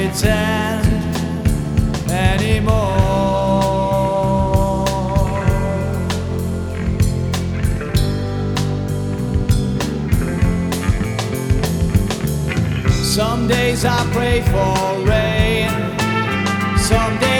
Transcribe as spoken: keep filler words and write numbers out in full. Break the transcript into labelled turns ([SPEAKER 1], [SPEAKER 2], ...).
[SPEAKER 1] pretend anymore. Some days I pray for rain, some days